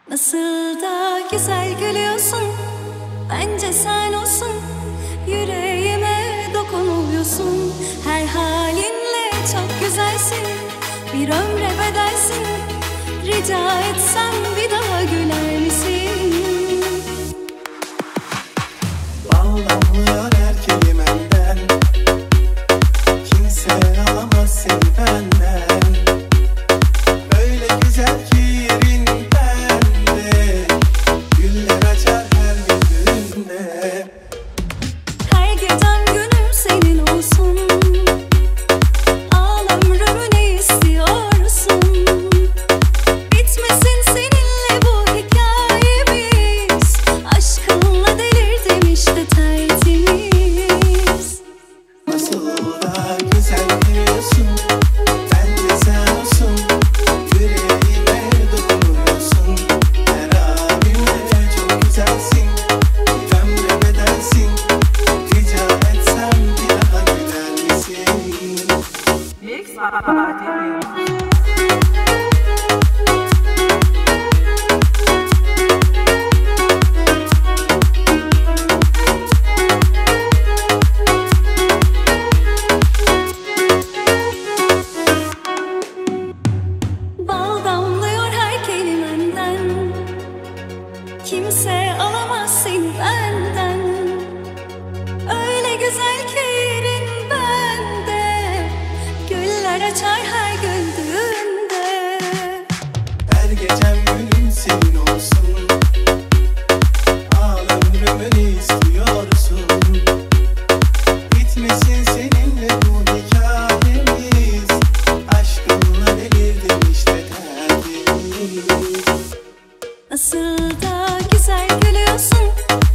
Nasıl da güzel gülüyorsun, bence sen olsun. Yüreğime dokunuyorsun, her halinle çok güzelsin. Bir ömre bedelsin, rica etsem bir daha güler misin? Bal damlıyor her kelimenden, kimse alamaz seni benden. Öyle güzel ki yerin bende, güller açar her gününde. Her gecem günüm senin olsun, al ömrümü ne istiyorsun? Bitmesin seninle bu hikayemiz, aşkınla delirdim işte tertemiz. Nasıl da güzel gülüyorsun, bence sen olsun. Yüreğime dokunuyorsun, her halinle çok güzelsin. Bir ömre bedelsin, rica etsem bir daha güler misin? Mix Party. Bal damlıyor her kelimenden, kimse alamaz seni benden. Öyle güzel ki yerin bende, güller açar her güldüğünde. Her gecem günüm senin olsun, al ömrümü ne istiyorsun? Bitmesin seninle bu hikayemiz, aşkınla delirdim işte tertemiz. Nasıl da güzel gülüyorsun,